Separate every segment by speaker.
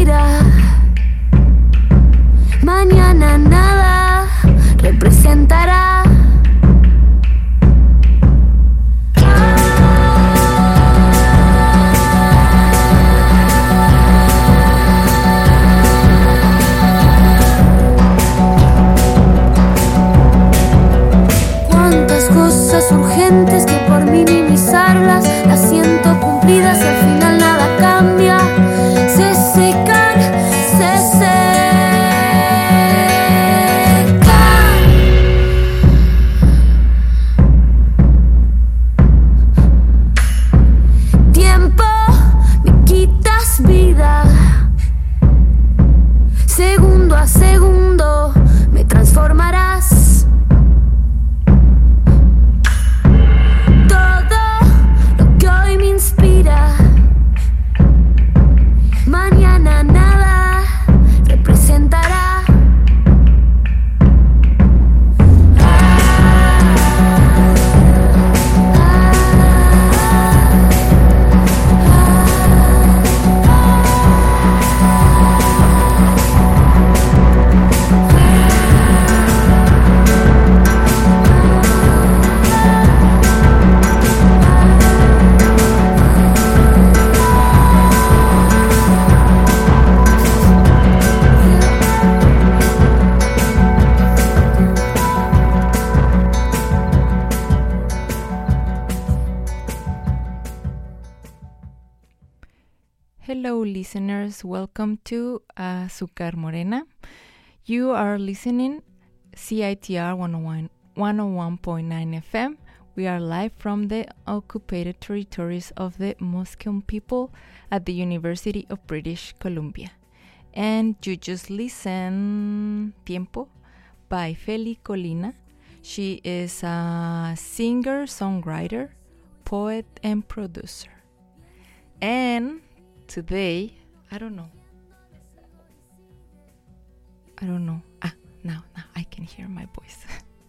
Speaker 1: inspira. Mañana nada representará. Cuántas cosas urgentes que por minimizarlas las siento cumplidas y al final nada cambia. Se secan, se secan. Tiempo, me quitas vida. Segundo a segundo me transformarás. Todo lo que hoy me inspira. Mañana nada representará.
Speaker 2: Hello listeners, welcome to Azúcar Morena. You are listening CITR 101.9 FM. We are live from the occupied territories of the Musqueam people at the University of British Columbia. And you just listen Tiempo by Feli Colina. She is a singer, songwriter, poet, and producer. And today, I don't know. Now I can hear my voice.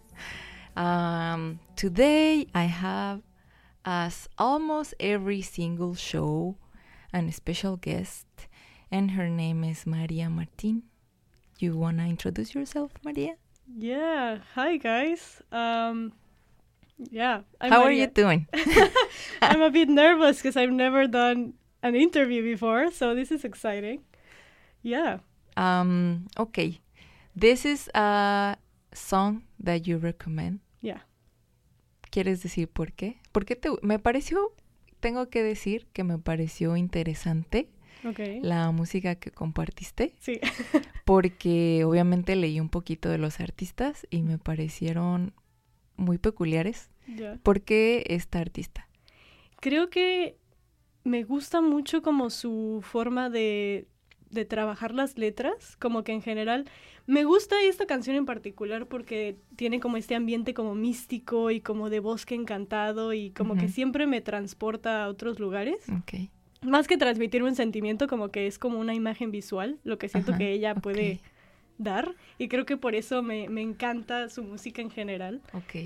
Speaker 2: Today I have, as almost every single show, a special guest, and her name is Maria Martin. You wanna introduce yourself, Maria?
Speaker 3: Yeah. Hi, guys. I'm
Speaker 2: How are you doing?
Speaker 3: I'm a bit nervous because I've never done an interview before, so this is exciting. Yeah.
Speaker 2: Okay. This is a song that you recommend.
Speaker 3: Yeah.
Speaker 2: ¿Quieres decir por qué? Porque me pareció, tengo que decir que me pareció interesante la música que compartiste.
Speaker 3: Sí.
Speaker 2: Porque obviamente leí un poquito de los artistas y me parecieron muy peculiares.
Speaker 3: Yeah.
Speaker 2: ¿Por qué esta artista?
Speaker 3: Creo que me gusta mucho como su forma de trabajar las letras, como que en general me gusta esta canción en particular porque tiene como este ambiente como místico y como de bosque encantado y como que siempre me transporta a otros lugares.
Speaker 2: Okay.
Speaker 3: Más que transmitirme un sentimiento, como que es como una imagen visual, lo que siento que ella puede dar, y creo que por eso me encanta su música en general.
Speaker 2: Okay.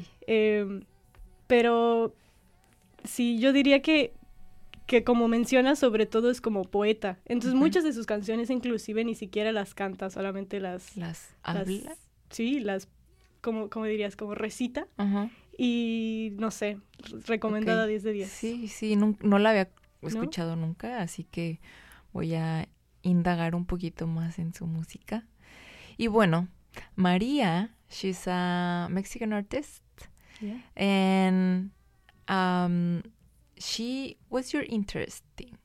Speaker 3: Pero sí, yo diría que como menciona, sobre todo es como poeta. Entonces muchas de sus canciones inclusive ni siquiera las canta, solamente las
Speaker 2: habla.
Speaker 3: Sí, como dirías, como recita. Y no sé, recomendada 10 de 10.
Speaker 2: Sí, no la había escuchado nunca, así que voy a indagar un poquito más en su música. Y bueno, María, she's a Mexican artist.
Speaker 3: Yeah.
Speaker 2: And what's your interest?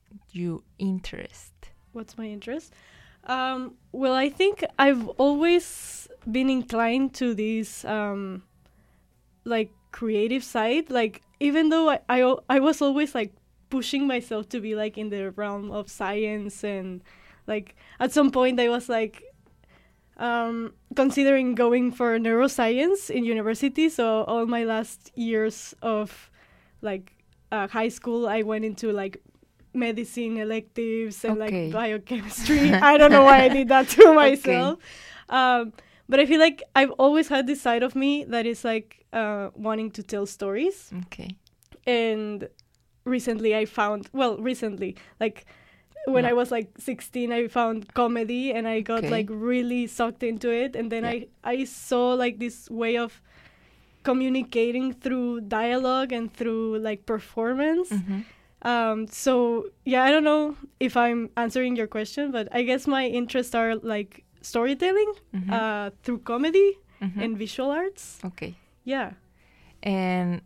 Speaker 3: What's my interest? Well, I think I've always been inclined to this like creative side. Like, even though I was always like pushing myself to be like in the realm of science, and like at some point I was like considering going for neuroscience in university. So all my last years of like high school, I went into like medicine electives and like biochemistry. I don't know why I did that to myself. But I feel like I've always had this side of me that is like wanting to tell stories.
Speaker 2: Okay.
Speaker 3: And recently, like when I was like 16, I found comedy and I got
Speaker 2: Okay.
Speaker 3: like really sucked into it. And then I saw like this way of communicating through dialogue and through like performance. So yeah, I don't know if I'm answering your question, but I guess my interests are like storytelling through comedy and visual arts.
Speaker 2: Okay.
Speaker 3: Yeah.
Speaker 2: And,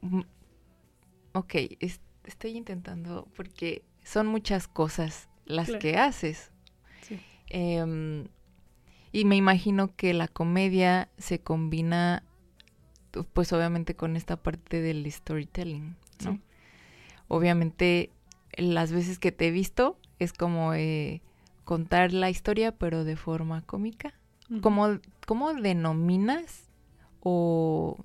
Speaker 2: ok, estoy intentando porque son muchas cosas las
Speaker 3: Claro.
Speaker 2: que haces.
Speaker 3: Sí.
Speaker 2: Y me imagino que la comedia se combina, pues obviamente con esta parte del storytelling, ¿no?
Speaker 3: Sí.
Speaker 2: Obviamente las veces que te he visto es como contar la historia pero de forma cómica. ¿Cómo denominas o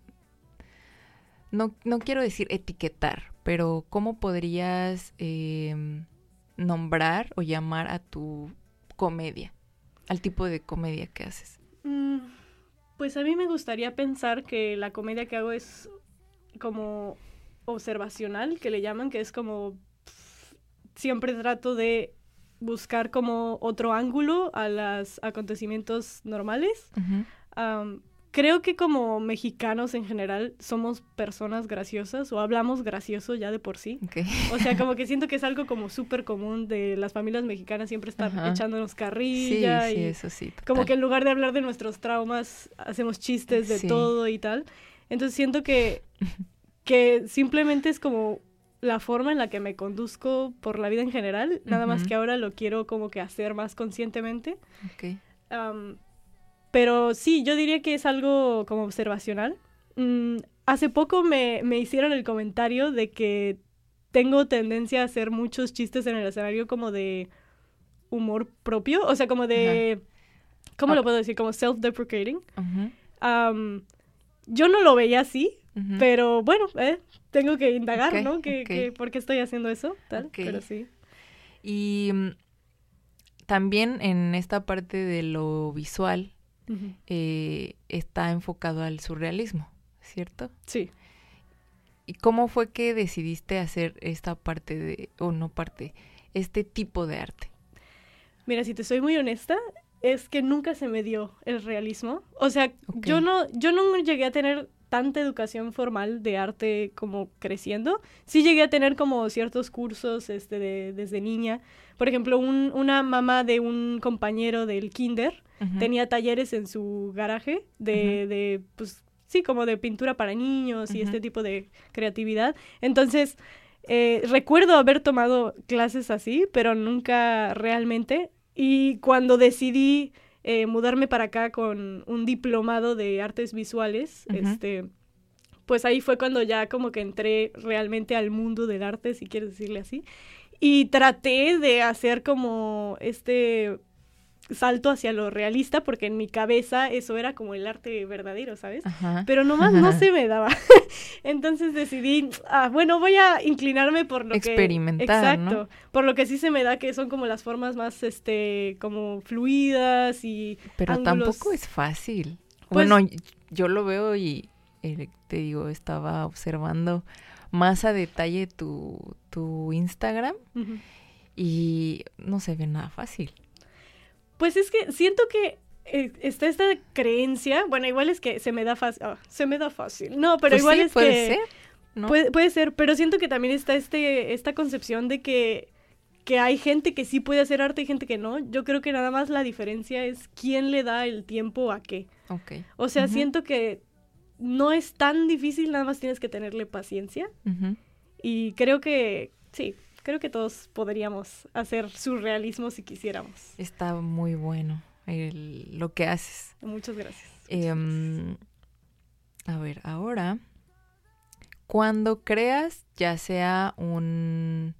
Speaker 2: no quiero decir etiquetar, pero cómo podrías nombrar o llamar a tu comedia, al tipo de comedia que haces?
Speaker 3: Pues a mí me gustaría pensar que la comedia que hago es como observacional, que le llaman, que es como siempre trato de buscar como otro ángulo a los acontecimientos normales. Creo que como mexicanos en general somos personas graciosas o hablamos gracioso ya de por sí.
Speaker 2: Okay.
Speaker 3: O sea, como que siento que es algo como súper común de las familias mexicanas siempre estar echándonos carrilla.
Speaker 2: Sí,
Speaker 3: y
Speaker 2: eso sí. Total.
Speaker 3: Como que en lugar de hablar de nuestros traumas, hacemos chistes de todo y tal. Entonces siento que simplemente es como la forma en la que me conduzco por la vida en general, nada más que ahora lo quiero como que hacer más conscientemente.
Speaker 2: Okay.
Speaker 3: Pero sí, yo diría que es algo como observacional. Hace poco me hicieron el comentario de que tengo tendencia a hacer muchos chistes en el escenario como de humor propio, o sea, como de... ¿Cómo lo puedo decir? Como self-deprecating. Yo no lo veía así, pero bueno, tengo que indagar, ¿no? ¿Por qué estoy haciendo eso? Tal, pero sí.
Speaker 2: Y también en esta parte de lo visual está enfocado al surrealismo, ¿cierto?
Speaker 3: Sí.
Speaker 2: ¿Y cómo fue que decidiste hacer esta parte este tipo de arte?
Speaker 3: Mira, si te soy muy honesta, es que nunca se me dio el realismo. O sea, yo no llegué a tener tanta educación formal de arte como creciendo. Sí llegué a tener como ciertos cursos desde niña. Por ejemplo, una mamá de un compañero del kinder tenía talleres en su garaje de pues sí, como de pintura para niños y este tipo de creatividad. Entonces, recuerdo haber tomado clases así, pero nunca realmente. Y cuando decidí mudarme para acá con un diplomado de artes visuales, pues ahí fue cuando ya como que entré realmente al mundo del arte, si quieres decirle así. Y traté de hacer como salto hacia lo realista, porque en mi cabeza eso era como el arte verdadero, ¿sabes? Pero nomás no se me daba. Entonces decidí, bueno, voy a inclinarme por lo
Speaker 2: experimentar,
Speaker 3: exacto, ¿no? Por lo que sí se me da, que son como las formas más, como fluidas y
Speaker 2: pero
Speaker 3: ángulos.
Speaker 2: Tampoco es fácil.
Speaker 3: Pues,
Speaker 2: bueno, yo lo veo y te digo, estaba observando más a detalle tu Instagram y no se ve nada fácil.
Speaker 3: Pues es que siento que está esta creencia, bueno, igual es que se me da fácil. No, pero
Speaker 2: pues
Speaker 3: igual
Speaker 2: sí,
Speaker 3: es
Speaker 2: puede
Speaker 3: que...
Speaker 2: ser, ¿no?
Speaker 3: Puede ser, pero siento que también está esta concepción de que hay gente que sí puede hacer arte y gente que no. Yo creo que nada más la diferencia es quién le da el tiempo a qué.
Speaker 2: Okay.
Speaker 3: O sea, siento que no es tan difícil, nada más tienes que tenerle paciencia. Y creo que, sí, creo que todos podríamos hacer surrealismo si quisiéramos.
Speaker 2: Está muy bueno lo que haces.
Speaker 3: Muchas gracias.
Speaker 2: A ver, ahora, cuando creas, ya sea una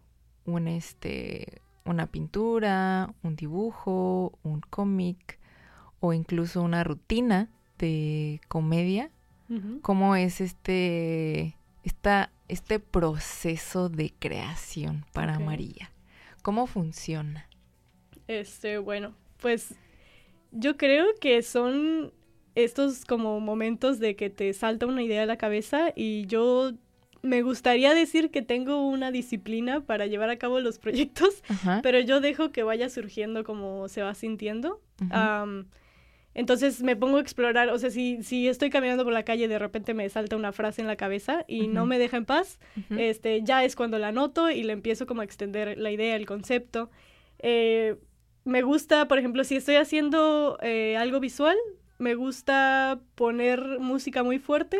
Speaker 2: pintura, un dibujo, un cómic o incluso una rutina de comedia, ¿cómo es este proceso de creación para María? ¿Cómo funciona?
Speaker 3: Bueno, pues yo creo que son estos como momentos de que te salta una idea a la cabeza y yo me gustaría decir que tengo una disciplina para llevar a cabo los proyectos, pero yo dejo que vaya surgiendo como se va sintiendo. Entonces me pongo a explorar, o sea, si estoy caminando por la calle y de repente me salta una frase en la cabeza y no me deja en paz, ya es cuando la anoto y le empiezo como a extender la idea, el concepto. Me gusta, por ejemplo, si estoy haciendo algo visual, me gusta poner música muy fuerte,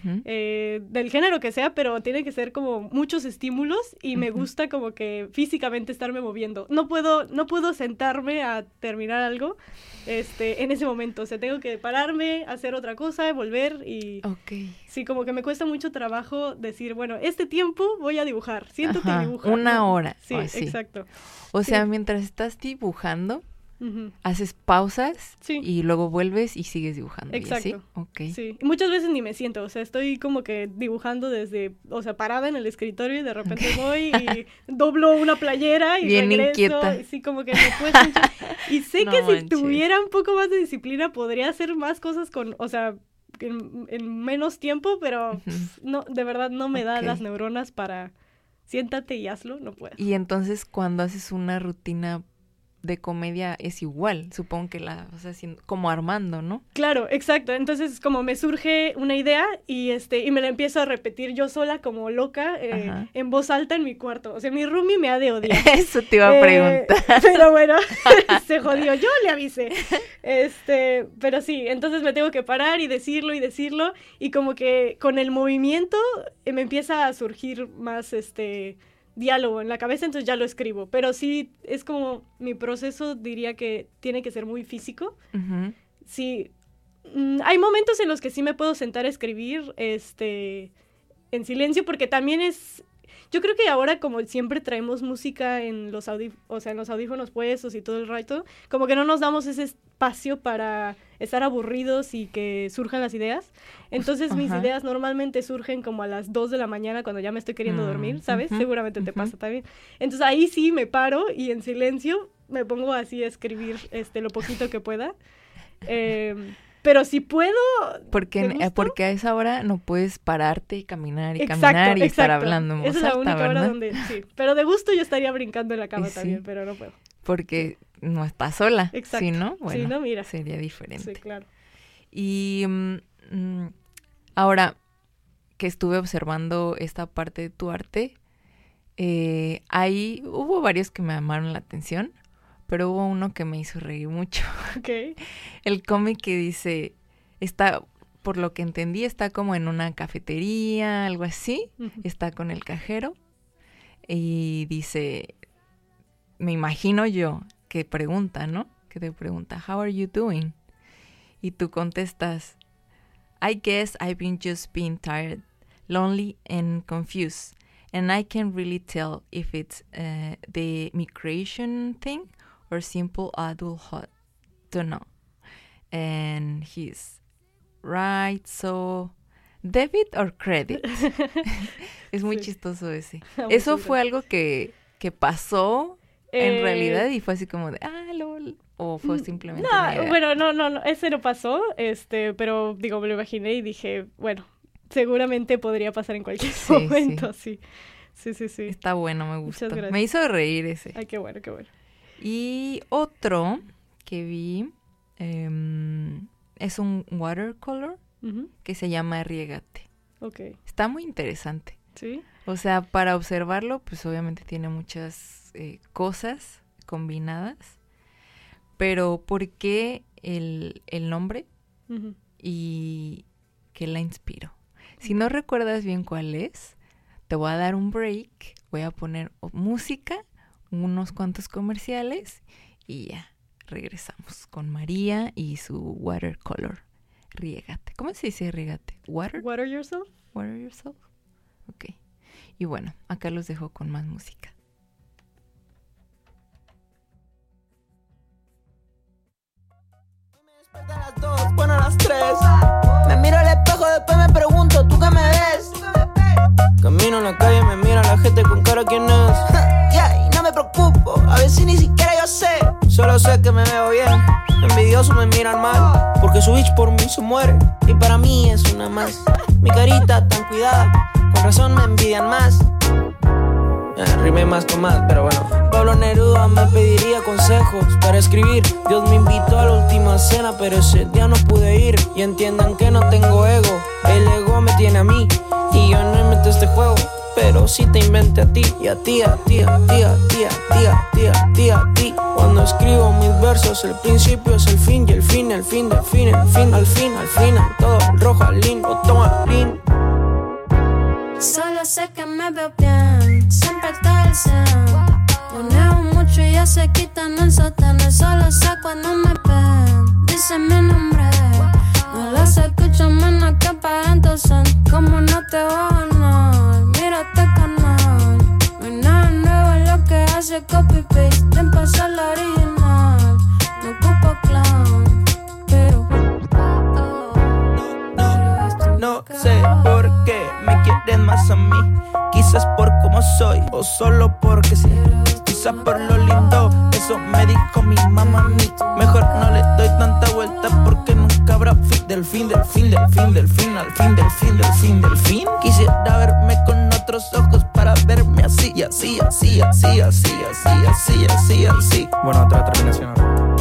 Speaker 3: del género que sea, pero tiene que ser como muchos estímulos y me gusta como que físicamente estarme moviendo. No puedo sentarme a terminar algo en ese momento. O sea, tengo que pararme, hacer otra cosa, volver y... Sí, como que me cuesta mucho trabajo decir, bueno, este tiempo voy a dibujar. Siéntate y dibuja.
Speaker 2: Una hora.
Speaker 3: Sí, exacto.
Speaker 2: O sea, mientras estás dibujando... haces pausas y luego vuelves y sigues dibujando.
Speaker 3: Exacto.
Speaker 2: ¿Y
Speaker 3: sí. Y muchas veces ni me siento, o sea, estoy como que dibujando desde, o sea, parada en el escritorio y de repente voy y doblo una playera y
Speaker 2: bien
Speaker 3: regreso.
Speaker 2: Inquieta.
Speaker 3: Y sí, como que me cuesta mucho. Y sé que si tuviera un poco más de disciplina podría hacer más cosas con, o sea, en menos tiempo, pero no, de verdad no me da las neuronas para siéntate y hazlo, no puedo.
Speaker 2: Y entonces cuando haces una rutina de comedia es igual, supongo que o sea, como armando, ¿no?
Speaker 3: Claro, exacto. Entonces, como me surge una idea y me la empiezo a repetir yo sola como loca, en voz alta en mi cuarto. O sea, mi roomie me ha de odiar.
Speaker 2: Eso te iba a preguntar.
Speaker 3: Pero bueno, se jodió. Yo le avisé. Pero sí, entonces me tengo que parar y decirlo y como que con el movimiento me empieza a surgir más diálogo en la cabeza, entonces ya lo escribo. Pero sí, es como mi proceso, diría que tiene que ser muy físico. Sí, hay momentos en los que sí me puedo sentar a escribir en silencio, porque también yo creo que ahora, como siempre traemos música en los audífonos puestos y todo el rato, como que no nos damos ese espacio para estar aburridos y que surjan las ideas. Entonces mis ideas normalmente surgen como a las 2 de la mañana cuando ya me estoy queriendo dormir, ¿sabes? Seguramente te pasa también. Entonces ahí sí me paro y en silencio me pongo así a escribir lo poquito que pueda. Pero si puedo...
Speaker 2: Porque a esa hora no puedes pararte y caminar y caminar y estar hablando en voz alta,
Speaker 3: esa es la única
Speaker 2: ¿verdad?
Speaker 3: hora donde... Sí, pero de gusto yo estaría brincando en la cama también, pero no puedo.
Speaker 2: Porque no estás sola.
Speaker 3: Exacto.
Speaker 2: ¿Sí, no? Bueno,
Speaker 3: sí, no, mira.
Speaker 2: sería diferente.
Speaker 3: Sí, claro.
Speaker 2: Y ahora que estuve observando esta parte de tu arte, hubo varios que me llamaron la atención, pero hubo uno que me hizo reír mucho. El cómic que dice, por lo que entendí, está como en una cafetería, algo así, está con el cajero, y dice, me imagino yo, que pregunta, ¿no? Que te pregunta, how are you doing? Y tú contestas, I guess I've been just being tired, lonely and confused, and I can't really tell if it's the migration thing or simple adulthood. Don't know. And he's right, so debit or credit. Es muy chistoso ese. Eso fue algo que pasó en realidad y fue así como de, lol. ¿O fue simplemente una idea?
Speaker 3: Bueno, no, ese no pasó, pero digo, me lo imaginé y dije, bueno, seguramente podría pasar en cualquier momento, sí. Sí.
Speaker 2: Está bueno, me gustó.
Speaker 3: Muchas gracias.
Speaker 2: Me hizo reír ese.
Speaker 3: Ay, qué bueno.
Speaker 2: Y otro que vi es un watercolor que se llama Riégate. Está muy interesante.
Speaker 3: ¿Sí?
Speaker 2: O sea, para observarlo, pues obviamente tiene muchas cosas combinadas. Pero ¿por qué el nombre y qué la inspiró? Si no recuerdas bien cuál es, te voy a dar un break, voy a poner música, unos cuantos comerciales y ya regresamos con María y su watercolor. Riégate. ¿Cómo se dice riégate? ¿Water?
Speaker 3: Water yourself.
Speaker 2: Water yourself. Ok. Y bueno, acá los dejo con más música.
Speaker 4: A las 2, bueno, a las 3. Me miro al espejo, después me pregunto, ¿tú qué me ves? Camino en la calle, me mira la gente con cara, ¿quién es? Y no me preocupo, a veces ni siquiera yo sé. Solo sé que me veo bien, envidiosos me miran mal, porque su bitch por mí se muere, y para mí es una más. Mi carita tan cuidada, con razón me envidian más. Rimé más con más, pero bueno. Pablo Neruda me pediría consejos para escribir. Dios me invitó a la última cena, pero ese día no pude ir. Y entiendan que no tengo ego, el ego me tiene a mí. Y yo no inventé este juego, pero sí te inventé a ti. Y a ti, a ti, a ti, a ti, a ti, a ti, a ti, a ti. Cuando escribo mis versos, el principio es el fin. Y el fin del fin, el fin, al final todo rojo al lin, botón al lin.
Speaker 1: Solo sé que me veo bien, siempre está el 100. Moneo mucho y ya se quitan el sotén. Solo sé cuando me ven, dicen mi nombre. No las escucho menos que para entonces. Como no te va a ganar, mira este canal. No hay nada nuevo en lo que hace copy-paste. Te empezó la original, no ocupo clown. Pero
Speaker 4: no sé por qué me quieren más a mí. Quizás por cómo soy o solo porque sí. Quizás por lo lindo, eso me dijo mi mamá a mí. Mejor no le doy tanta vuelta porque nunca habrá fin del fin, del fin, del fin, del fin, al fin, del fin, del fin, del fin. Quisiera verme con otros ojos para verme así, y así, así, así, así, así, así, así, así. Bueno, otra terminación.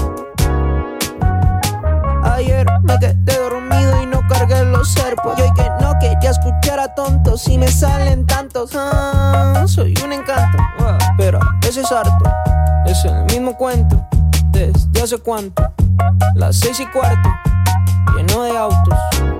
Speaker 4: Ayer me quedé dormido y no cargué los AirPods. Y hoy que no quería escuchar a tontos y me salen tantos. Soy un encanto, pero a veces harto. Es el mismo cuento, desde hace cuánto. Las 6:15, lleno de autos.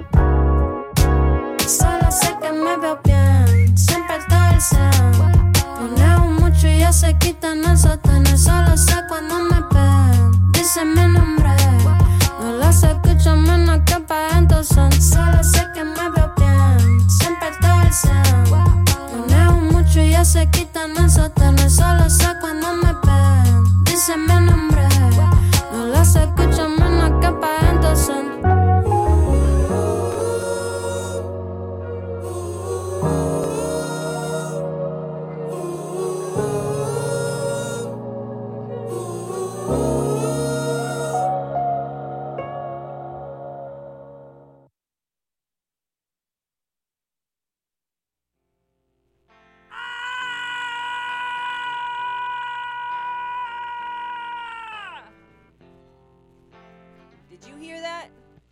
Speaker 1: solo sé que me veo bien, siempre está el 100. Moneo mucho y ya se quitan el sotén. Solo sé cuando me ven, dicen mi nombre. No las escucho menos que para entonces. Solo sé que me veo bien, siempre está el 100. Moneo mucho y ya se quitan el sotén. Solo sé cuando me ven, dicen mi nombre. No las escucho menos que para entonces.
Speaker 5: Did you hear that?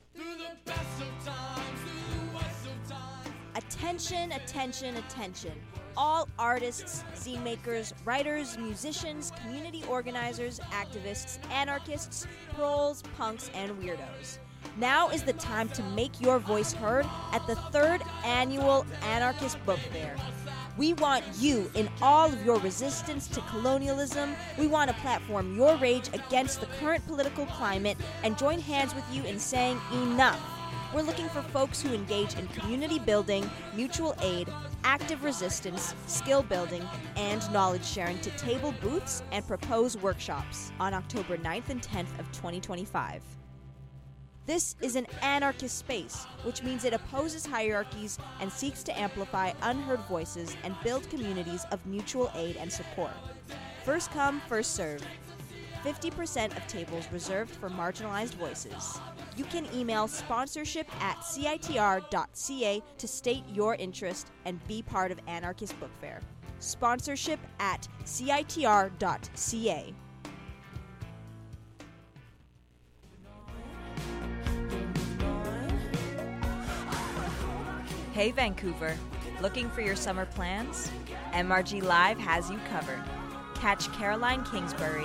Speaker 5: Attention, attention, attention. All artists, zine makers, writers, musicians, community organizers, activists, anarchists, proles, punks, and weirdos. Now is the time to make your voice heard at the 3rd Annual Anarchist Book Fair. We want you in all of your resistance to colonialism. We want to platform your rage against the current political climate and join hands with you in saying enough. We're looking for folks who engage in community building, mutual aid, active resistance, skill building, and knowledge sharing to table booths and propose workshops on October 9th and 10th of 2025. This is an anarchist space, which means it opposes hierarchies and seeks to amplify unheard voices and build communities of mutual aid and support. First come, first serve. 50% of tables reserved for marginalized voices. You can email sponsorship@citr.ca to state your interest and be part of Anarchist Book Fair. Sponsorship@citr.ca. Hey Vancouver, looking for your summer plans? MRG Live has you covered. Catch Caroline Kingsbury,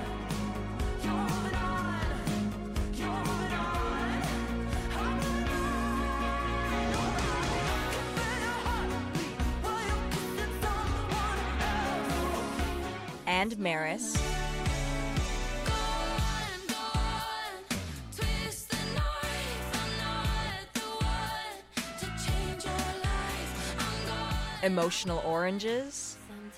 Speaker 5: and Maris, Emotional Oranges,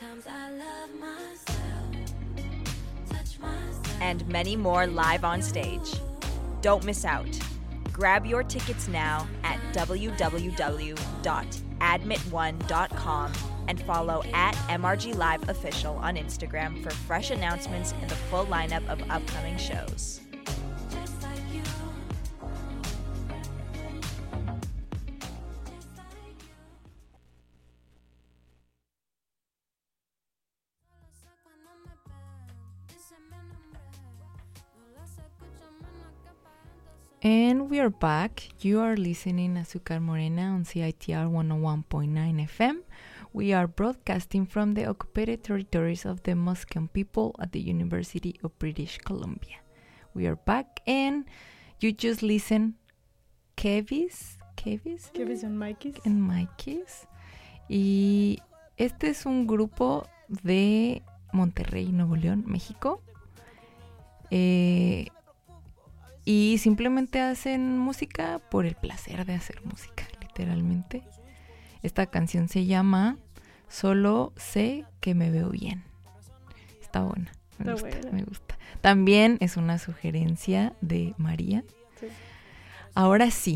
Speaker 5: and many more live on stage. Don't miss out. Grab your tickets now at www.admit1.com and follow @MRG Live Official on Instagram for fresh announcements and the full lineup of upcoming shows.
Speaker 2: And we are back. You are listening Azúcar Morena on CITR 101.9 FM. We are broadcasting from the occupied territories of the Musqueam people at the University of British Columbia. We are back and you just listen Kevis
Speaker 3: and Mikey's.
Speaker 2: And Mikey's. Y este es un grupo de Monterrey, Nuevo León, México. Y simplemente hacen música por el placer de hacer música, literalmente. Esta canción se llama Solo sé que me veo bien. Está buena, me gusta. También es una sugerencia de María.
Speaker 3: Sí.
Speaker 2: Ahora sí.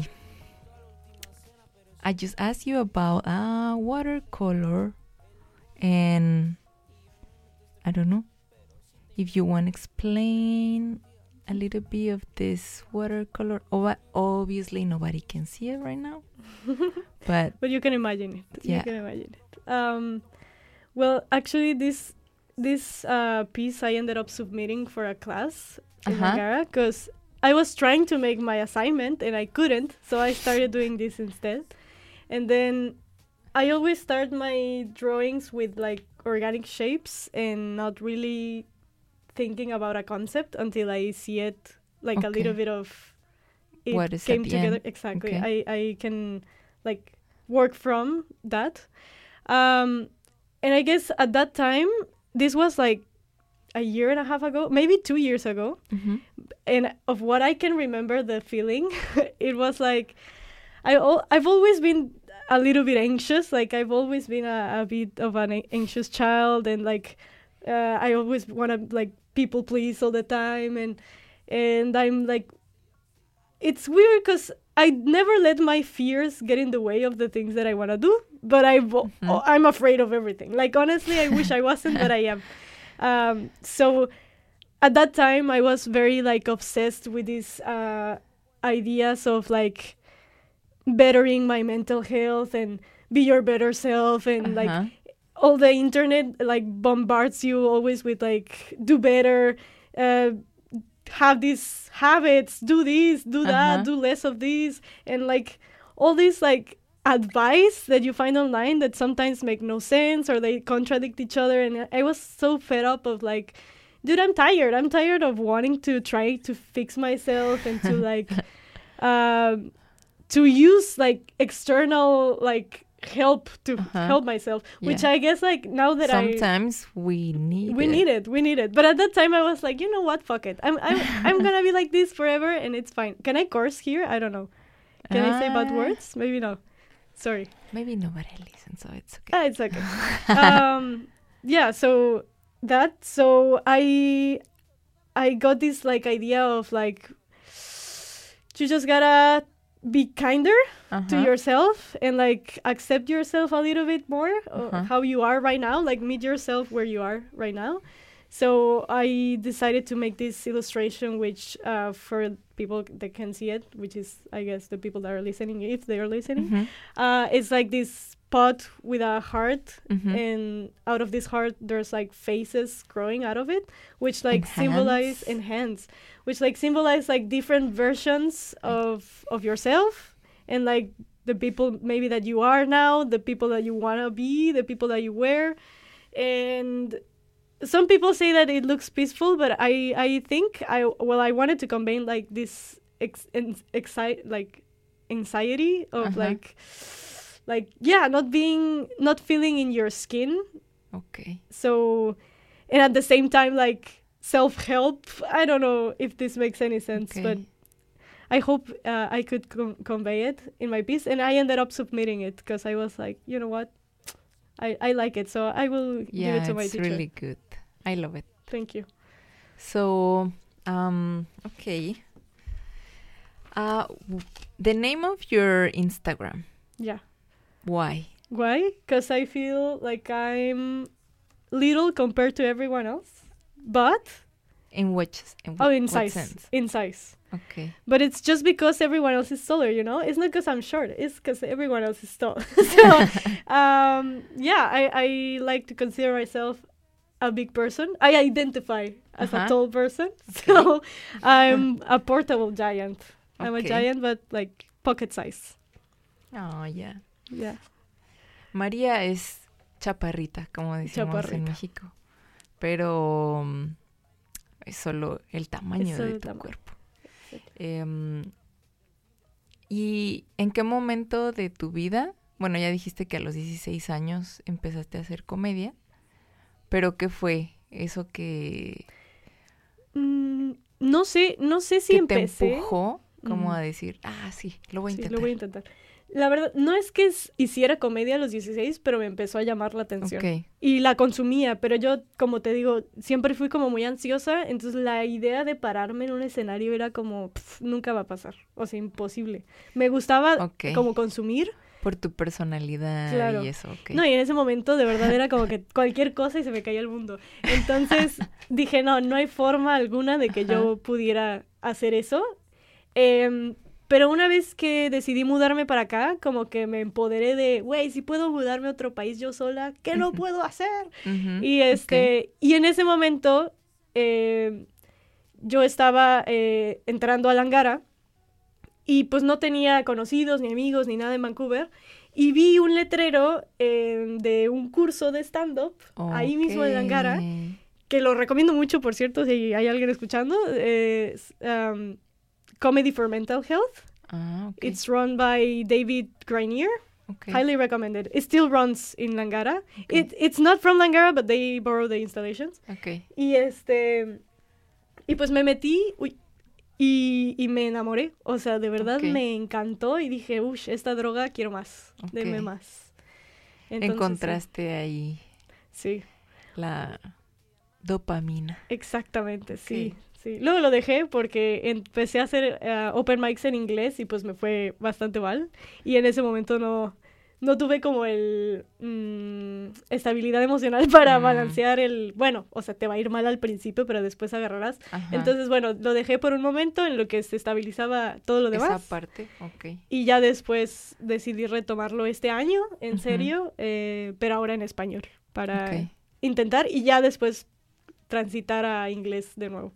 Speaker 2: I just asked you about watercolor and I don't know if you want to explain a little bit of this watercolor. Obviously, nobody can see it right now, but
Speaker 3: you can imagine it.
Speaker 2: Yeah.
Speaker 3: You can imagine it. Well, actually, this piece I ended up submitting for a class in Angara because I was trying to make my assignment and I couldn't, so I started doing this instead. And then I always start my drawings with like organic shapes and not really thinking about a concept until I see it, like a little bit of it
Speaker 2: what is
Speaker 3: came
Speaker 2: at the
Speaker 3: together.
Speaker 2: end.
Speaker 3: Exactly.
Speaker 2: Okay.
Speaker 3: I can like work from that. And I guess at that time, this was like a year and a half ago, maybe 2 years ago.
Speaker 2: Mm-hmm.
Speaker 3: And of what I can remember the feeling, it was like I've always been a little bit anxious. Like I've always been a bit of an anxious child, and like I always want to like people please all the time, and I'm like, it's weird because I never let my fears get in the way of the things that I want to do, but I'm afraid of everything. Like honestly, I wish I wasn't, but I am. So at that time, I was very like obsessed with these ideas of like bettering my mental health and be your better self, and like all the internet like bombards you always with like do better, have these habits, do this, do that, do less of this, and like all this like advice that you find online that sometimes make no sense or they contradict each other. And I was so fed up of like, dude, I'm tired of wanting to try to fix myself and to like to use like external like help to help myself, which I guess like now that
Speaker 2: sometimes we need
Speaker 3: it. But at that time I was like, you know what, fuck it, I'm gonna be like this forever and it's fine. Can I curse here? I don't know. Can I say bad words? Maybe no. Sorry.
Speaker 2: Maybe nobody listens, so it's okay.
Speaker 3: It's okay. Yeah, so I got this like idea of like you just gotta be kinder to yourself and like accept yourself a little bit more how you are right now, like meet yourself where you are right now. So I decided to make this illustration, which for people that can see it, which is I guess the people that are listening, if they are listening, it's like this pot with a heart, and out of this heart there's like faces growing out of it, which like symbolize and hands, which like symbolize like different versions of yourself, and like the people maybe that you are now, the people that you want to be, the people that you were. And some people say that it looks peaceful, but I think I wanted to combine like this anxiety of like not feeling in your skin.
Speaker 2: Okay.
Speaker 3: So, and at the same time like self-help. I don't know if this makes any sense, but I hope I could convey it in my piece. And I ended up submitting it because I was like, you know what, I like it, so I will give it to my teacher.
Speaker 2: Yeah, it's really good. I love it.
Speaker 3: Thank you.
Speaker 2: So, okay. The name of your Instagram.
Speaker 3: Yeah.
Speaker 2: Why?
Speaker 3: Why? Because I feel like I'm little compared to everyone else. But
Speaker 2: in
Speaker 3: size.
Speaker 2: Sense?
Speaker 3: In size.
Speaker 2: Okay.
Speaker 3: But it's just because everyone else is taller, you know? It's not because I'm short. It's because everyone else is tall. So, I like to consider myself a big person. I identify as a tall person. Okay. So I'm a portable giant. I'm a giant, but like pocket size.
Speaker 2: Oh, ya.
Speaker 3: Yeah.
Speaker 2: María es chaparrita, como decimos en México. Pero es solo el tamaño de tu cuerpo. ¿Y en qué momento de tu vida? Bueno, ya dijiste que a los 16 años empezaste a hacer comedia, pero ¿qué fue eso que...
Speaker 3: No sé si
Speaker 2: que
Speaker 3: empecé.
Speaker 2: ¿Te empujó como a decir, sí, lo voy a intentar?
Speaker 3: Sí, lo voy a intentar. La verdad, no es que hiciera comedia a los 16, pero me empezó a llamar la atención.
Speaker 2: Okay.
Speaker 3: Y la consumía, pero yo, como te digo, siempre fui como muy ansiosa, entonces la idea de pararme en un escenario era como, nunca va a pasar, o sea, imposible. Me gustaba como consumir.
Speaker 2: Por tu personalidad, claro. Y eso,
Speaker 3: No, y en ese momento de verdad era como que cualquier cosa y se me caía el mundo. Entonces dije, no hay forma alguna de que yo pudiera hacer eso. Pero una vez que decidí mudarme para acá, como que me empoderé de, güey, si puedo mudarme a otro país yo sola, ¿qué no puedo hacer? Y y en ese momento yo estaba entrando a Langara y pues no tenía conocidos, ni amigos, ni nada en Vancouver. Y vi un letrero de un curso de stand-up ahí mismo en Langara, que lo recomiendo mucho, por cierto, si hay alguien escuchando. Comedy for Mental Health. It's run by David Granier. Highly recommended. It still runs in Langara. It's not from Langara, but they borrow the installations. Y pues me metí y me enamoré. O sea, de verdad me encantó y dije, esta droga quiero más. Deme más. Entonces,
Speaker 2: encontraste ahí.
Speaker 3: Sí.
Speaker 2: La dopamina.
Speaker 3: Exactamente, sí. Sí. Luego lo dejé porque empecé a hacer open mics en inglés y pues me fue bastante mal. Y en ese momento no tuve como estabilidad emocional para balancear bueno, o sea, te va a ir mal al principio, pero después agarrarás. Entonces, bueno, lo dejé por un momento en lo que se estabilizaba todo lo demás.
Speaker 2: Esa parte,
Speaker 3: Y ya después decidí retomarlo este año, en serio, pero ahora en español, para intentar y ya después transitar a inglés de nuevo.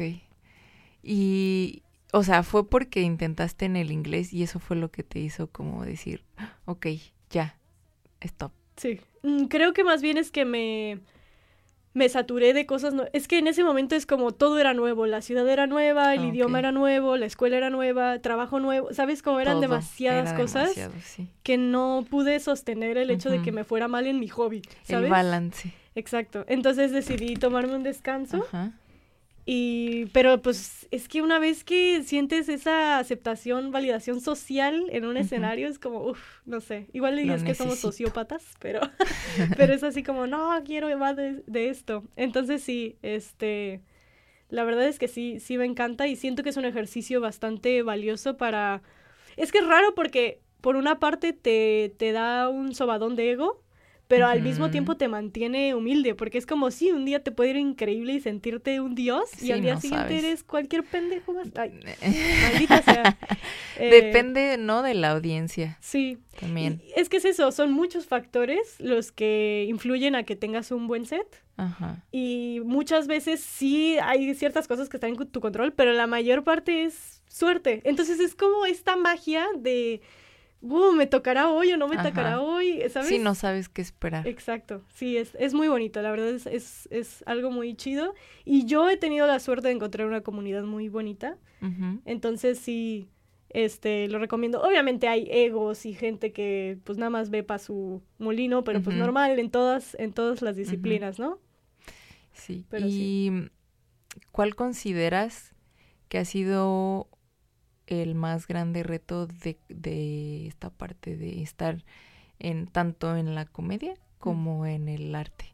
Speaker 2: Y, o sea, fue porque intentaste en el inglés y eso fue lo que te hizo como decir, ya, stop.
Speaker 3: Sí, creo que más bien es que me saturé de cosas. Es que en ese momento es como todo era nuevo, la ciudad era nueva, el idioma era nuevo, la escuela era nueva, trabajo nuevo, ¿sabes? Como eran demasiadas cosas que no pude sostener el hecho de que me fuera mal en mi hobby, ¿sabes?
Speaker 2: El balance.
Speaker 3: Exacto. Entonces decidí tomarme un descanso. Pero pues es que una vez que sientes esa aceptación, validación social en un escenario, es como, no sé. Igual dices que somos sociópatas, pero es así como, no, quiero más de esto. Entonces sí, la verdad es que sí me encanta y siento que es un ejercicio bastante valioso para... Es que es raro porque por una parte te da un sobadón de ego, pero al mismo tiempo te mantiene humilde, porque es como si un día te puede ir increíble y sentirte un dios, y al día siguiente eres cualquier pendejo más. Ay, maldita sea.
Speaker 2: Depende, ¿no?, de la audiencia.
Speaker 3: Sí.
Speaker 2: También.
Speaker 3: Es que es eso, son muchos factores los que influyen a que tengas un buen set. Y muchas veces sí hay ciertas cosas que están en tu control, pero la mayor parte es suerte. Entonces es como esta magia de... me tocará hoy o no me tocará hoy, ¿sabes?
Speaker 2: Sí, no sabes qué esperar.
Speaker 3: Exacto, sí, es muy bonito, la verdad es algo muy chido. Y yo he tenido la suerte de encontrar una comunidad muy bonita, entonces sí, lo recomiendo. Obviamente hay egos y gente que pues nada más ve para su molino, pero pues normal en todas las disciplinas, ¿no?
Speaker 2: Sí,
Speaker 3: pero
Speaker 2: ¿y cuál consideras que ha sido el más grande reto de esta parte de estar tanto en la comedia como en el arte?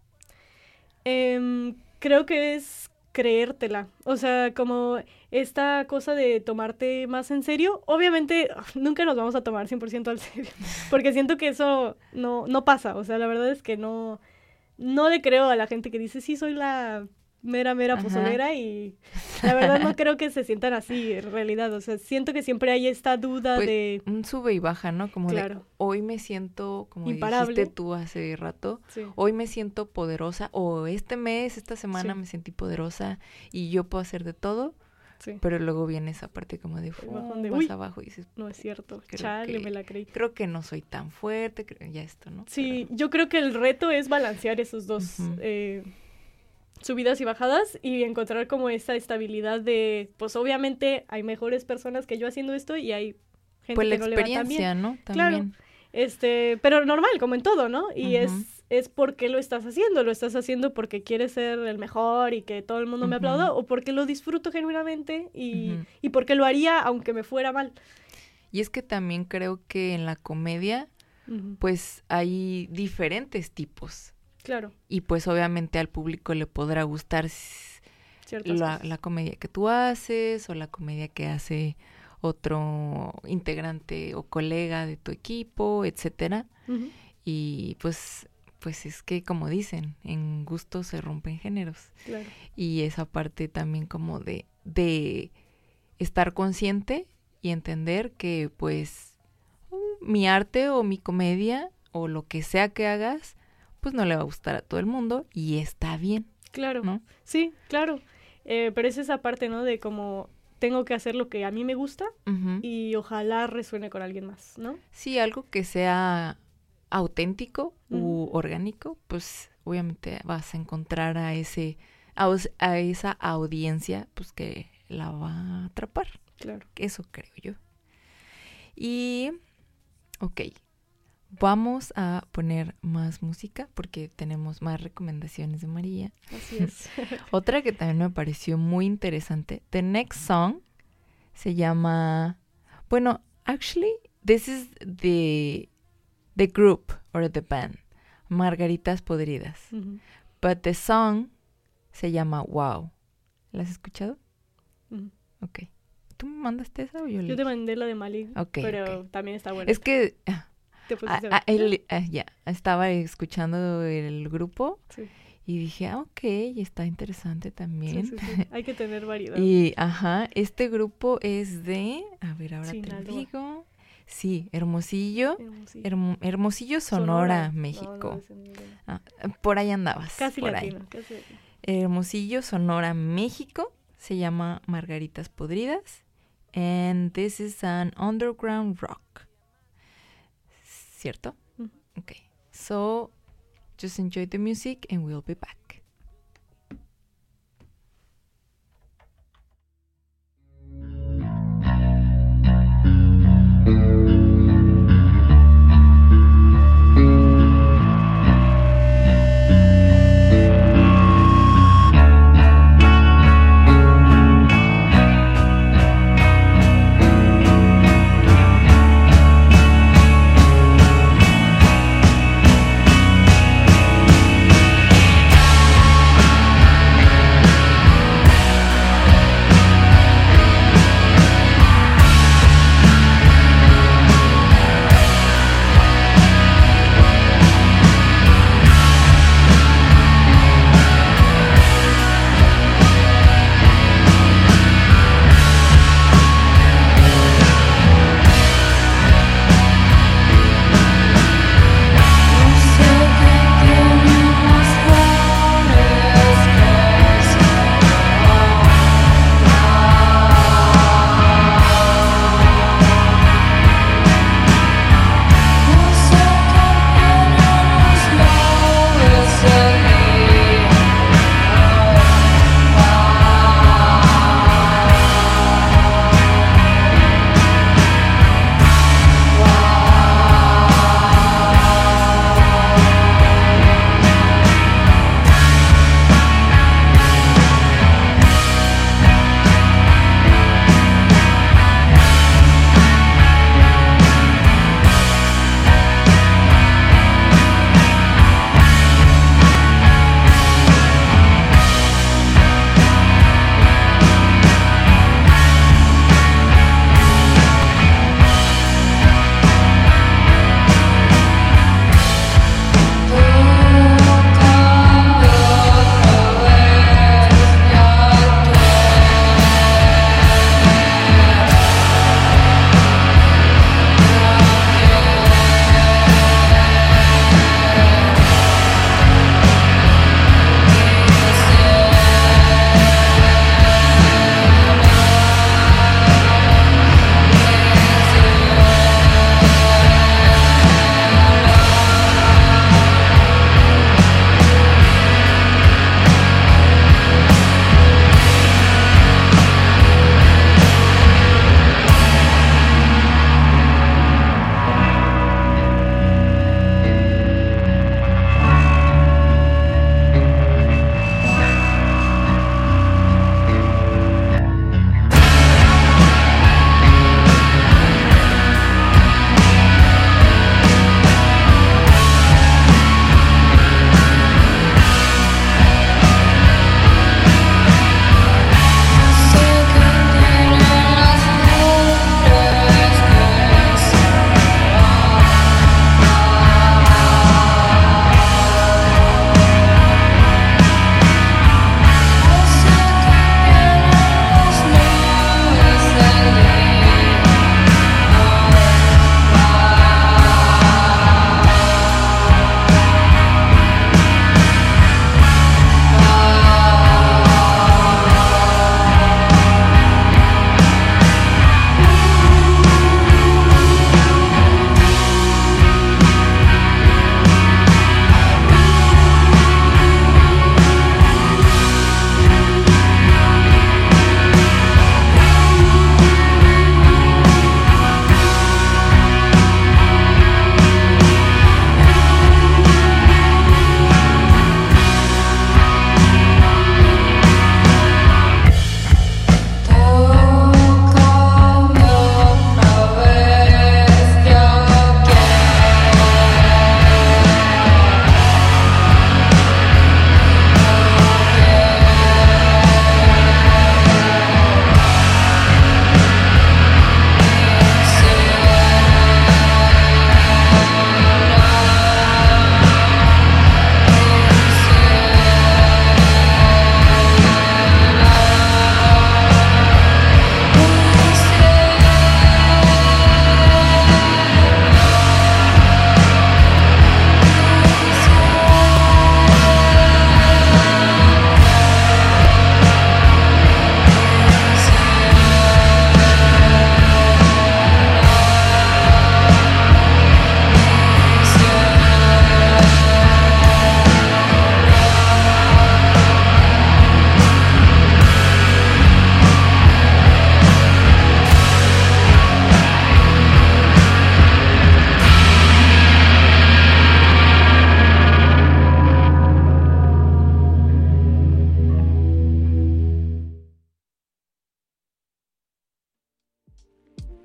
Speaker 3: Creo que es creértela, o sea, como esta cosa de tomarte más en serio. Obviamente nunca nos vamos a tomar 100% al serio, porque siento que eso no pasa, o sea, la verdad es que no le creo a la gente que dice, sí, soy la mera pozolera, y la verdad no creo que se sientan así en realidad, o sea, siento que siempre hay esta duda de...
Speaker 2: un sube y baja, ¿no? Como de, hoy me siento, como imparable, dijiste tú hace rato, hoy me siento poderosa, o esta semana me sentí poderosa y yo puedo hacer de todo,
Speaker 3: Sí.
Speaker 2: Pero luego viene esa parte como de, vas abajo y dices,
Speaker 3: no es cierto, chale, me la creí.
Speaker 2: Creo que no soy tan fuerte, ya esto, ¿no?
Speaker 3: Sí, pero yo creo que el reto es balancear esos dos subidas y bajadas y encontrar como esa estabilidad de, pues obviamente hay mejores personas que yo haciendo esto y hay gente
Speaker 2: pues
Speaker 3: que no le va tan bien.
Speaker 2: Pues la experiencia, ¿no? También.
Speaker 3: Claro, pero normal, como en todo, ¿no? Y es porque lo estás haciendo porque quieres ser el mejor y que todo el mundo me aplauda, o porque lo disfruto genuinamente y porque lo haría aunque me fuera mal.
Speaker 2: Y es que también creo que en la comedia, pues hay diferentes tipos.
Speaker 3: Claro.
Speaker 2: Y pues obviamente al público le podrá gustar la comedia que tú haces o la comedia que hace otro integrante o colega de tu equipo, etcétera. Y pues es que, como dicen, en gusto se rompen géneros.
Speaker 3: Claro.
Speaker 2: Y esa parte también como de estar consciente y entender que pues mi arte o mi comedia o lo que sea que hagas, pues no le va a gustar a todo el mundo y está bien.
Speaker 3: Claro,
Speaker 2: ¿no?
Speaker 3: Sí, claro. Pero es esa parte, ¿no? De como tengo que hacer lo que a mí me gusta y ojalá resuene con alguien más, ¿no?
Speaker 2: Sí, algo que sea auténtico u orgánico, pues obviamente vas a encontrar a esa audiencia pues que la va a atrapar.
Speaker 3: Claro.
Speaker 2: Eso creo yo. Y ok, vamos a poner más música porque tenemos más recomendaciones de María.
Speaker 3: Así es.
Speaker 2: Otra que también me pareció muy interesante. The next song se llama, bueno, actually this is the group or the band, Margaritas Podridas. But the song se llama Wow. ¿La has escuchado? Ok. ¿Tú me mandaste esa o yo
Speaker 3: te mandé la de Mali, pero también está buena.
Speaker 2: Es que estaba escuchando el grupo y dije, ok, está interesante también.
Speaker 3: Sí. Hay que tener variedad.
Speaker 2: Y, este grupo es de, a ver, ahora te digo. Sí, Hermosillo, Sonora, México. Por ahí andabas.
Speaker 3: Casi
Speaker 2: por
Speaker 3: latino.
Speaker 2: Hermosillo, Sonora, México. Se llama Margaritas Podridas. And this is an underground rock. ¿Cierto? Okay. So, just enjoy the music and we'll be back.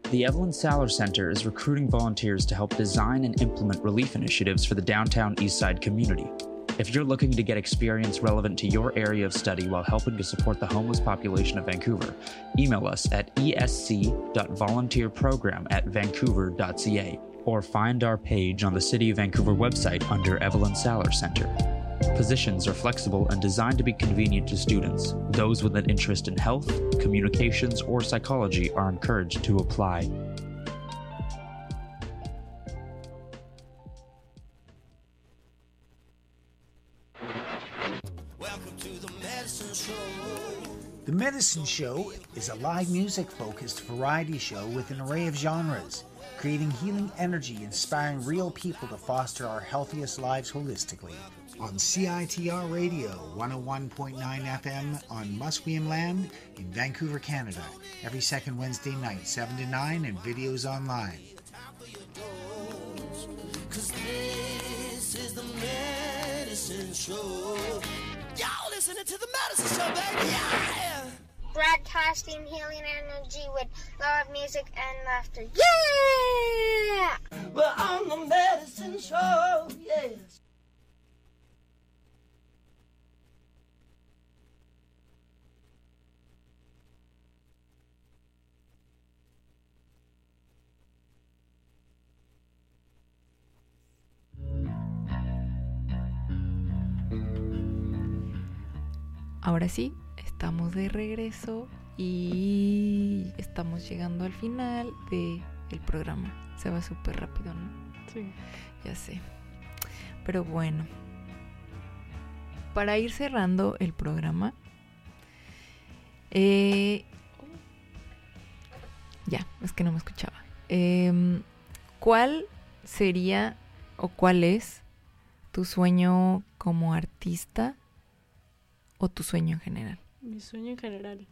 Speaker 6: The Evelyn Saller Center is recruiting volunteers to help design and implement relief initiatives for the downtown Eastside community. If you're looking to get experience relevant to your area of study while helping to support the homeless population of Vancouver, email us at esc.volunteerprogram@vancouver.ca or find our page on the City of Vancouver website under Evelyn Saller Center. Positions are flexible and designed to be convenient to students. Those with an interest in health, communications, or psychology are encouraged to apply.
Speaker 7: Welcome to the Medicine Show.
Speaker 8: The Medicine Show is a live music-focused variety show with an array of genres, creating healing energy, inspiring real people to foster our healthiest lives holistically. On CITR Radio, 101.9 FM on Musqueam Land in Vancouver, Canada, every second Wednesday night, 7 to 9, and videos online.
Speaker 7: 'Cause this is the Medicine Show. Y'all listening to the Medicine Show, baby, yeah!
Speaker 9: Broadcasting healing energy with love, music, and laughter. Yeah!
Speaker 7: We're on the Medicine Show, yes.
Speaker 2: Ahora sí, estamos de regreso y estamos llegando al final del programa. Se va súper rápido, ¿no?
Speaker 3: Sí.
Speaker 2: Ya sé. Pero bueno, para ir cerrando el programa, ya, es que no me escuchaba. ¿Cuál sería o cuál es tu sueño como artista o tu sueño en general?
Speaker 3: Mi sueño en general.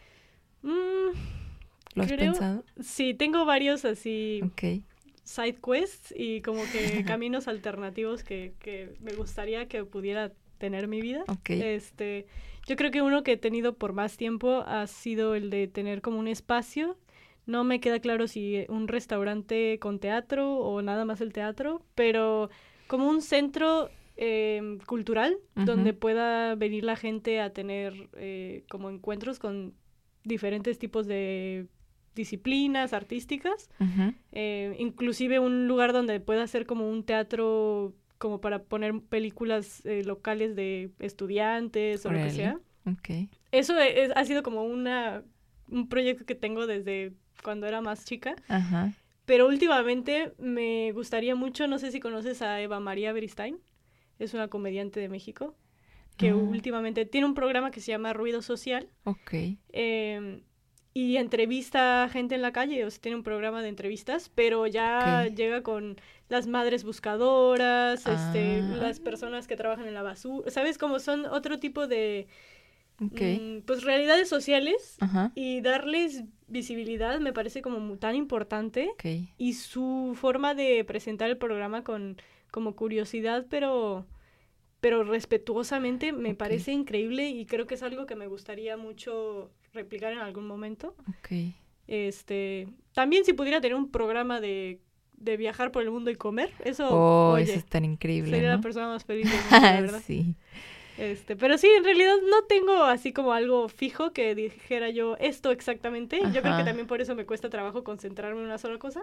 Speaker 2: ¿Lo has pensado?
Speaker 3: Sí, tengo varios así
Speaker 2: Okay.
Speaker 3: side quests y como que caminos alternativos que me gustaría que pudiera tener mi vida.
Speaker 2: Okay.
Speaker 3: Yo creo que uno que he tenido por más tiempo ha sido el de tener como un espacio. No me queda claro si un restaurante con teatro o nada más el teatro, pero como un centro cultural, uh-huh, donde pueda venir la gente a tener como encuentros con diferentes tipos de disciplinas artísticas, uh-huh, inclusive un lugar donde pueda ser como un teatro como para poner películas locales de estudiantes o lo que sea.
Speaker 2: Okay.
Speaker 3: Eso ha sido como un proyecto que tengo desde cuando era más chica.
Speaker 2: Uh-huh.
Speaker 3: Pero últimamente me gustaría mucho, no sé si conoces a Eva María Beristain. Es una comediante de México que últimamente tiene un programa que se llama Ruido Social.
Speaker 2: Okay.
Speaker 3: Y entrevista a gente en la calle, o sea, tiene un programa de entrevistas, pero ya llega con las madres buscadoras, las personas que trabajan en la basura, ¿sabes? Como son otro tipo de pues realidades sociales, uh-huh, y darles visibilidad me parece como tan importante.
Speaker 2: Okay.
Speaker 3: Y su forma de presentar el programa con como curiosidad, pero respetuosamente me parece increíble y creo que es algo que me gustaría mucho replicar en algún momento.
Speaker 2: Okay.
Speaker 3: También si pudiera tener un programa de viajar por el mundo y comer, eso, oye,
Speaker 2: eso es tan increíble,
Speaker 3: sería, ¿no?, la persona más feliz del mundo, la verdad.
Speaker 2: Sí.
Speaker 3: Pero sí, en realidad no tengo así como algo fijo que dijera yo esto exactamente. Ajá. Yo creo que también por eso me cuesta trabajo concentrarme en una sola cosa.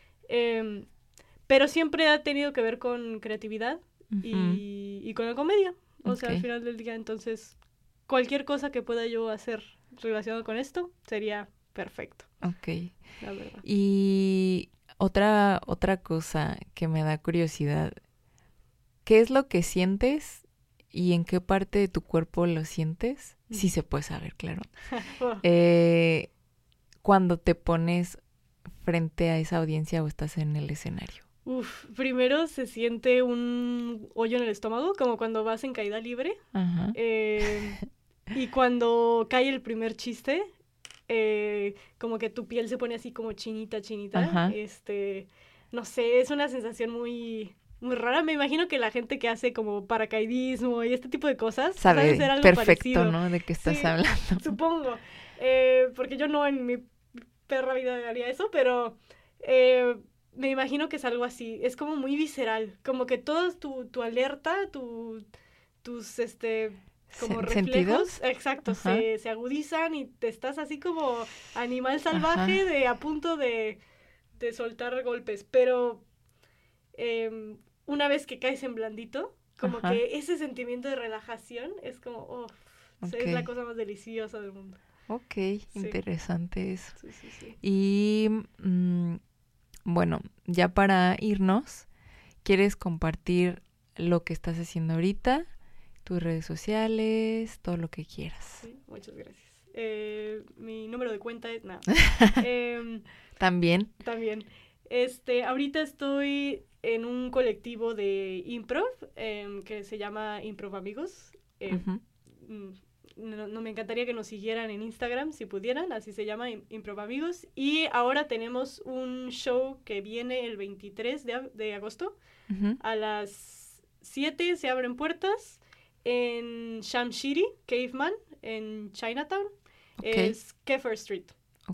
Speaker 3: Pero siempre ha tenido que ver con creatividad, uh-huh, y con la comedia. O sea, al final del día, entonces, cualquier cosa que pueda yo hacer relacionado con esto sería perfecto.
Speaker 2: Ok.
Speaker 3: La verdad.
Speaker 2: Y otra cosa que me da curiosidad, ¿qué es lo que sientes y en qué parte de tu cuerpo lo sientes? Sí se puede saber, claro. Cuando te pones frente a esa audiencia o estás en el escenario.
Speaker 3: Primero se siente un hoyo en el estómago, como cuando vas en caída libre.
Speaker 2: Ajá.
Speaker 3: Y cuando cae el primer chiste, como que tu piel se pone así como chinita. Ajá. No sé, es una sensación muy, muy rara. Me imagino que la gente que hace como paracaidismo y este tipo de cosas
Speaker 2: sabe
Speaker 3: ser algo
Speaker 2: perfecto,
Speaker 3: parecido,
Speaker 2: ¿no? De qué estás hablando.
Speaker 3: Supongo. Porque yo no, en mi perra vida haría eso, pero me imagino que es algo así. Es como muy visceral, como que toda tu alerta, tus como reflejos,
Speaker 2: ¿sentidos?
Speaker 3: exacto, se agudizan y te estás así como animal salvaje a punto de soltar golpes, pero una vez que caes en blandito, como que ese sentimiento de relajación es como, es la cosa más deliciosa del mundo.
Speaker 2: Ok, interesante eso.
Speaker 3: Sí.
Speaker 2: Y bueno, ya para irnos, ¿quieres compartir lo que estás haciendo ahorita? Tus redes sociales, todo lo que quieras.
Speaker 3: Sí, muchas gracias. Mi número de cuenta es... No.
Speaker 2: También.
Speaker 3: Ahorita estoy en un colectivo de improv que se llama Improv Amigos. No, me encantaría que nos siguieran en Instagram si pudieran, así se llama, Improv Amigos. Y ahora tenemos un show que viene el 23 de agosto. A las 7 se abren puertas en Shamshiri, Caveman, en Chinatown. Es Kefir Street.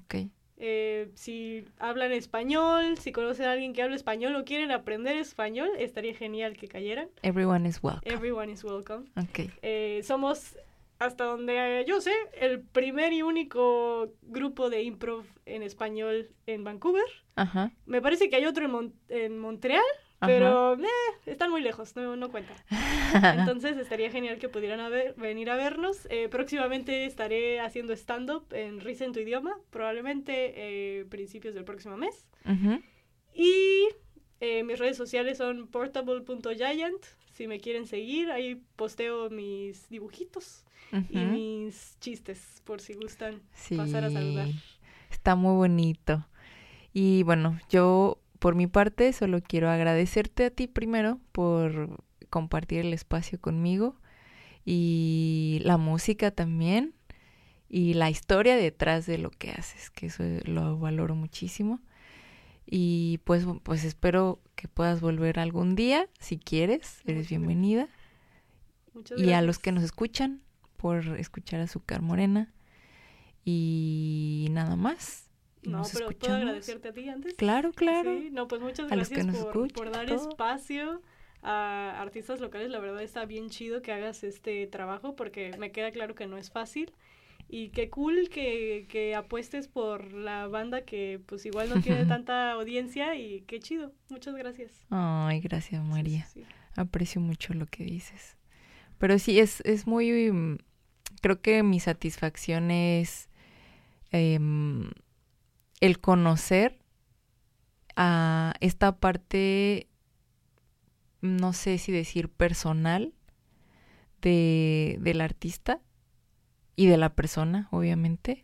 Speaker 3: Si hablan español, si conocen a alguien que habla español o quieren aprender español, estaría genial que cayeran.
Speaker 2: Everyone is welcome.
Speaker 3: Everyone is welcome. Somos, hasta donde yo sé, el primer y único grupo de improv en español en Vancouver. Me parece que hay otro en Montreal, pero están muy lejos, no cuentan. Entonces estaría genial que pudieran venir a vernos. Próximamente estaré haciendo stand-up en Risa en tu idioma, probablemente principios del próximo mes. Y mis redes sociales son portable.giant. Si me quieren seguir, ahí posteo mis dibujitos y mis chistes, por si gustan pasar a saludar.
Speaker 2: Está muy bonito. Y bueno, yo por mi parte solo quiero agradecerte a ti primero por compartir el espacio conmigo y la música también y la historia detrás de lo que haces, que eso lo valoro muchísimo. Y pues espero que puedas volver algún día, si quieres, eres bienvenida.
Speaker 3: Muchas
Speaker 2: y
Speaker 3: gracias.
Speaker 2: A los que nos escuchan, por escuchar Azúcar Morena. Y nada más.
Speaker 3: Pero ¿puedo agradecerte a ti antes?
Speaker 2: Claro.
Speaker 3: Sí, pues muchas gracias por dar espacio a artistas locales. La verdad está bien chido que hagas este trabajo porque me queda claro que no es fácil. Y qué cool que apuestes por la banda que pues igual no tiene tanta audiencia y qué chido. Muchas gracias.
Speaker 2: Ay, gracias María.
Speaker 3: Sí.
Speaker 2: Aprecio mucho lo que dices. Pero sí, es muy... Creo que mi satisfacción es el conocer a esta parte, no sé si decir personal, del artista y de la persona, obviamente.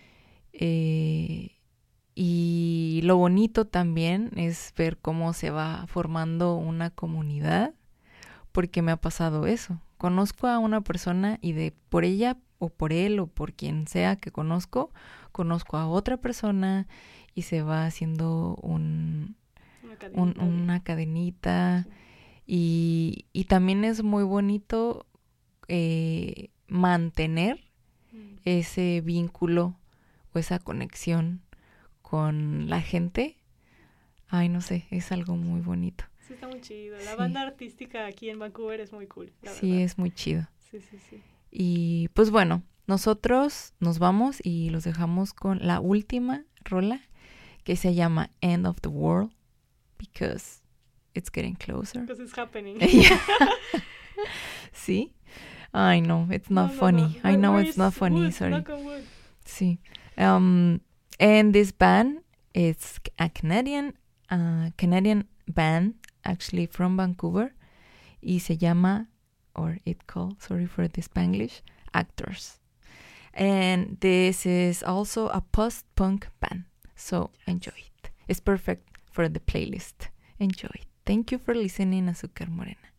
Speaker 2: Y lo bonito también es ver cómo se va formando una comunidad, porque me ha pasado eso. Conozco a una persona y por ella o por él o por quien sea que conozco a otra persona y se va haciendo una cadenita. Sí. Y también es muy bonito mantener ese vínculo o esa conexión con la gente. Ay, no sé, es algo muy bonito.
Speaker 3: Sí, está muy chido. La banda artística aquí en Vancouver es muy cool, la
Speaker 2: sí,
Speaker 3: verdad.
Speaker 2: Es muy chido.
Speaker 3: Sí.
Speaker 2: Y pues bueno, nosotros nos vamos y los dejamos con la última rola que se llama End of the World, because it's getting closer.
Speaker 3: Because it's happening.
Speaker 2: Sí. I know, it's not funny. I know it's not funny, sorry. Sí. And this band, it's a Canadian band, actually from Vancouver, y se llama, or it called, sorry for the Spanglish, Actors. And this is also a post-punk band, so enjoy it. It's perfect for the playlist. Enjoy. Thank you for listening, Azúcar Morena.